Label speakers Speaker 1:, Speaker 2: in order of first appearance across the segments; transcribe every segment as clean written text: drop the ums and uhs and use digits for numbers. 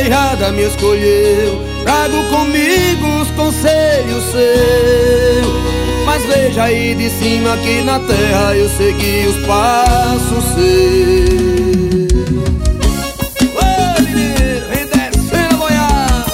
Speaker 1: vaquejada me escolheu. Trago comigo os conselhos seus, mas veja aí de cima que na terra eu segui os passos seus. Ô menino, vem descendo a boiada.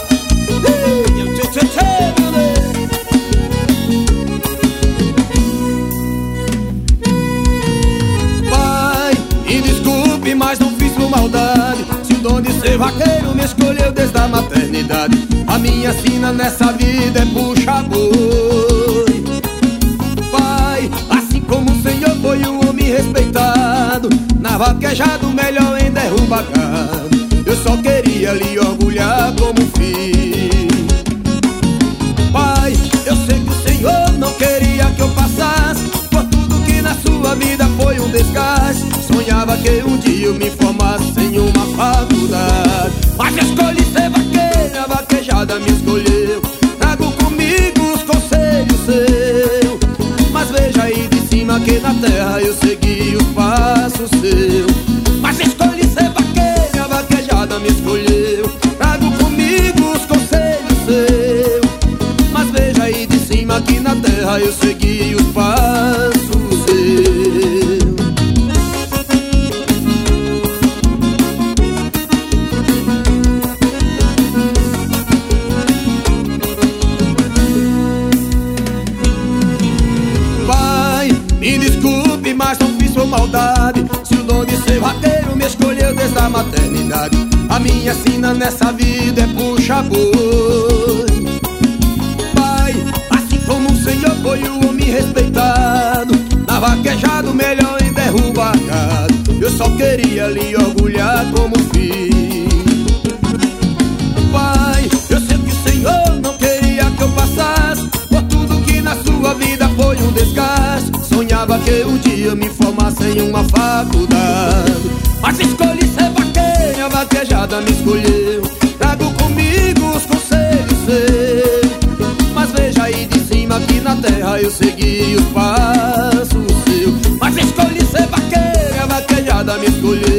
Speaker 1: Pai, me desculpe, mas não fiz por maldade. Se o dom de ser vaqueiro me escolheu desde a maternidade, a minha sina nessa vida é puxa boi. Pai, assim como o Senhor foi um homem respeitado, na vaquejada o melhor em derrubar gado, eu só queria lhe orgulhar como filho. Pai, eu sei que o Senhor não queria que eu passasse por tudo que na sua vida foi um desgaste. Sonhava que um dia eu me formasse em uma faculdade, mas eu escolhi ser vaqueiro, a vaquejada me escolheu. Trago comigo os conselhos seus, mas veja aí de cima que na terra eu segui os passos seus. Mas escolhi ser vaqueiro, a vaquejada me escolheu. Trago comigo os conselhos seus, mas veja aí de cima que na terra eu segui os passos seus. Me desculpe, mas não fiz por maldade. Se o dom de ser vaqueiro me escolheu desde a maternidade, a minha sina nessa vida é puxa boi. Pai, assim como o Senhor foi um homem respeitado, na vaquejada o melhor em derrubar gado, eu só queria lhe orgulhar como filho. Pai, eu sei que o Senhor não queria que eu passasse por tudo que na sua vida foi um desgaste. Sonhava que um dia me formasse em uma faculdade, mas escolhi ser vaqueiro, a vaquejada me escolheu. Trago comigo os conselhos seus, mas veja aí de cima que na terra eu segui os passos seus. Mas escolhi ser vaqueiro, a vaquejada me escolheu.